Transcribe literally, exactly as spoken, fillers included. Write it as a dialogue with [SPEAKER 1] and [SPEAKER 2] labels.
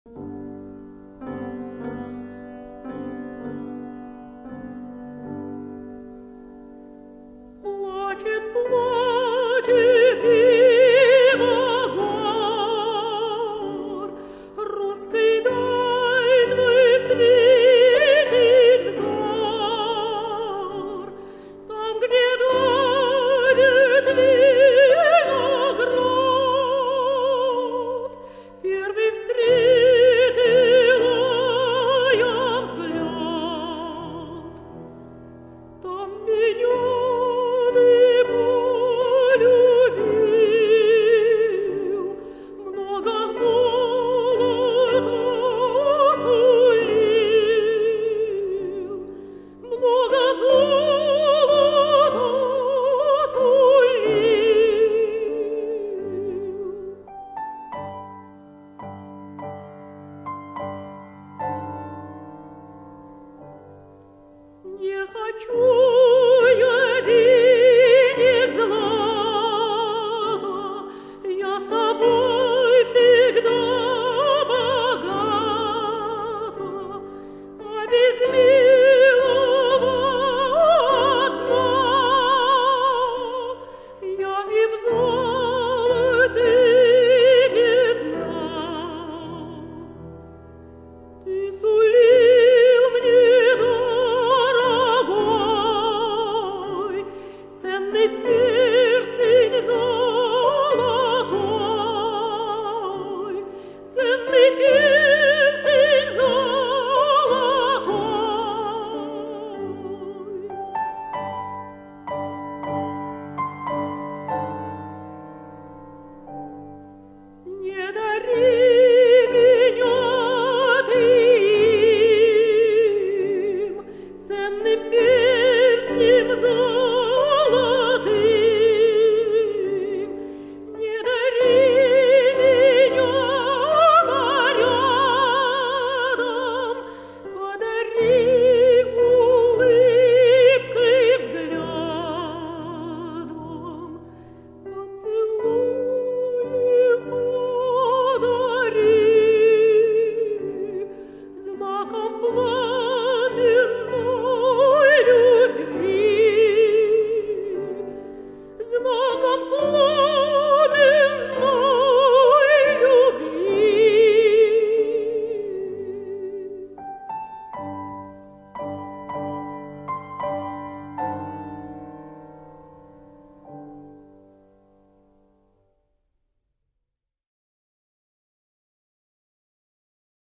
[SPEAKER 1] Плачет, плачет Дева гор, русской дай твой встретить взор. Там, где давит виноград, первый встретила я взгляд. Там меня не хочу я денег злата, я с тобой всегда богата, а без милого одна я и в золоте бедна. Ты сулил мне ценный перстень золотой, ценный перстень.